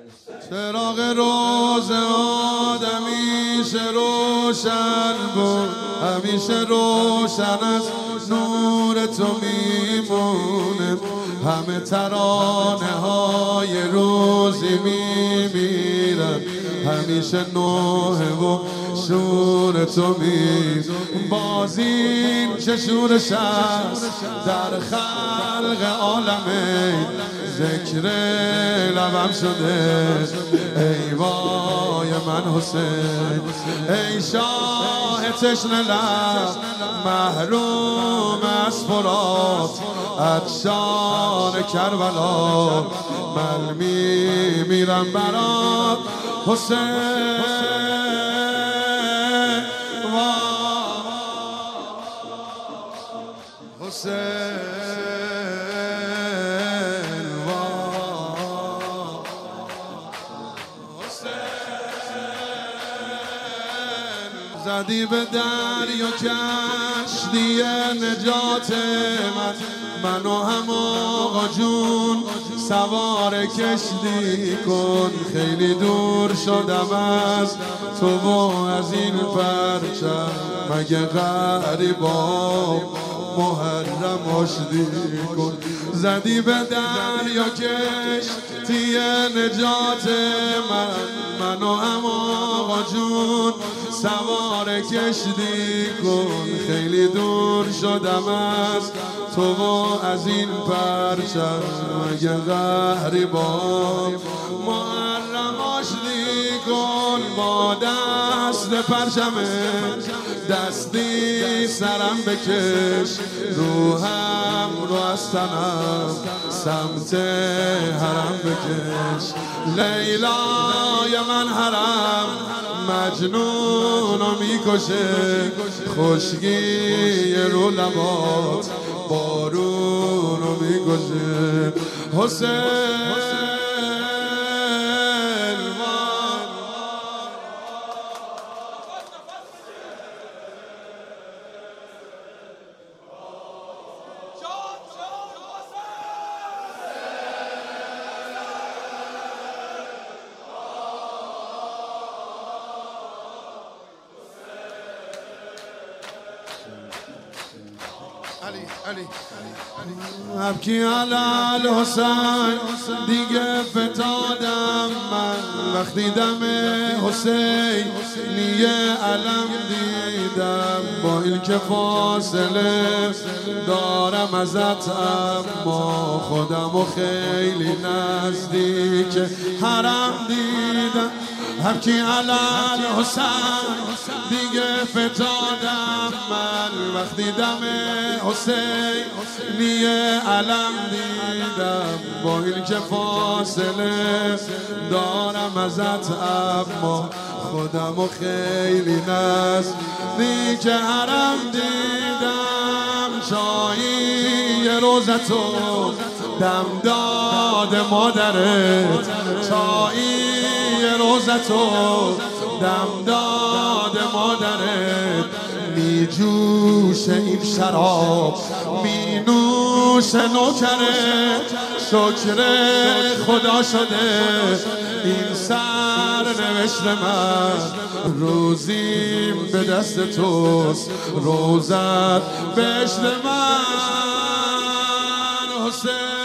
چراغ روز آدمیشه روشن بود، همیشه روشن از نور تو میمونه. همه ترانه های روزی میمیرن، همیشه نوحه و شور تو بازین چه شورش است در خلق عالمه. ذکر لبم شده ای وای من حسین، ای شاه تشنه لب محروم از فرات، عطشان کربلا من میمیرم برات حسین. حسین زدی به دریا کشتی نجات من و هم آقا جون سوار کشتی کن. خیلی دور شدم از تو و از این پرچم، مگه غریبا محرم آشتی کن. زدی به دریا کشتی نجات من و هم آقا جون سوار کشتی کن. خیلی دور شدم از تو و از این پرچم، مگه غریبا محرم آشتی کن. با دست پرچمه دستی سرم بکش، روحم رو از تنم سمت حرم بکش. لیلای من حرم مجنونو میکشه، خشکی رو لبات بارونو میکشه. حسین ابکی علی حسین دیگه فتادم من، وقتی دم حسین نیه علم دیدم. با این که فاصله دارم ازت اما خودم و خیلی نزدیک حرم دیدم. ابکی علی حسین دیگه فتادم من، وقتی دم حسین نیه علم دیدم. با این که فاصله دارم ازت اما خودم و خیلی نزدیک حرم دیدم. چایی روزتو دم داد مادرت، چایی روزتو دم داد مادرت. می جوشه این شراب می نوش نوکرت، شکر خدا شده این سر نوشت من. روزیم به دست توست روزت بهشت من. حسین